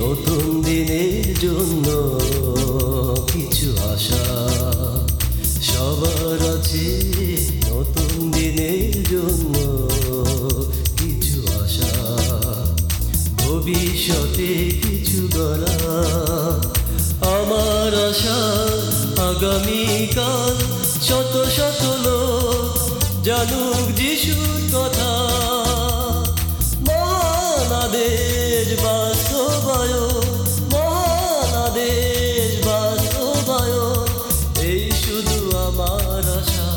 নতুন দিনের জন্য কিছু আশা। সবার আছে নতুন দিনের জন্য কিছু আশা। ভবিষ্যতে কিছু গড়া আমার আশা। আগামীকাল শত শত লোক জানুক যিশুর কথা। মহান আদেশ বাস্তবায়ন, মহান আদেশ বাস্তবায়ন, এই শুধু আমার আশা।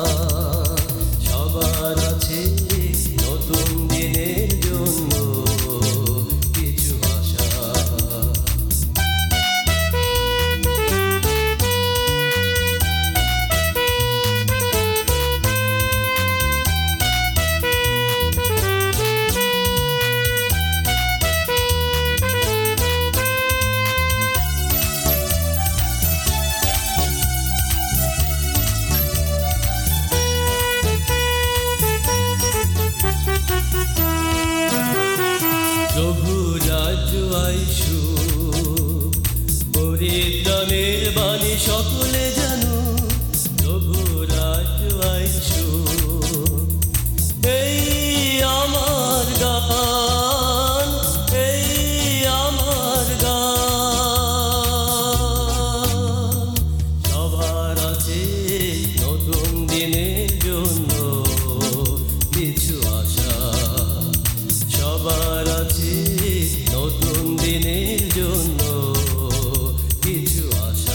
সবার আছে নতুন দিনের জন্য কিছু আশা। প্রভু রাজ্য আইসু, পরিত্রাণের বাণী সকলে জানু। প্রভু রাজ্য আইসু, এই আমার গান, এই আমার গান। সবার আছে নতুন দিনের জন্য কিছু আশা। সবার আছে নতুন দিনের জন্য কিছু আশা।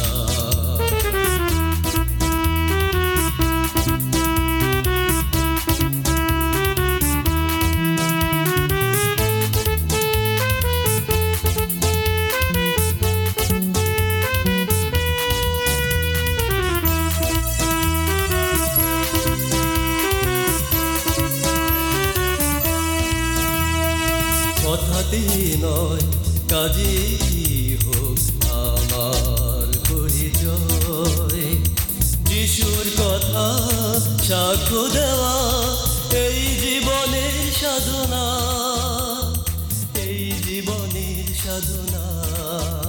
কথাতে নয় কাজে হোক আমার পরিচয়। যিশুর কথা সাক্ষ্য দেওয়া এই জীবনের সাধনা, এই জীবনের সাধনা।